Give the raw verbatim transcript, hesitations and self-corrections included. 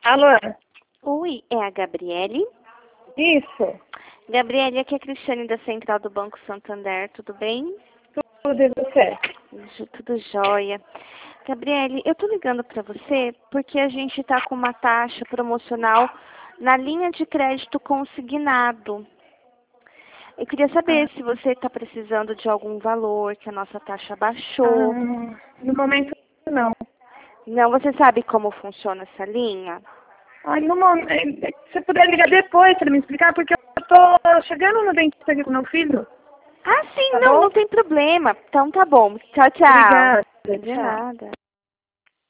Alô? Oi, é a Gabriele? Isso. Gabriele, aqui é a Cristiane da Central do Banco Santander, tudo bem? Tudo e você? Ju- Tudo jóia. Gabriele, eu tô ligando para você porque a gente tá com uma taxa promocional na linha de crédito consignado. Eu queria Ah, saber se você está precisando de algum valor, que a nossa taxa baixou. ah, no momento, não. Não, você sabe como funciona essa linha? Ai, no momento, se você puder ligar depois para me explicar, porque eu tô chegando no dentista aqui com meu filho. Ah, sim, Tá não, bom? não tem problema. Então tá bom. Tchau, tchau. Obrigada. De Tchau. nada.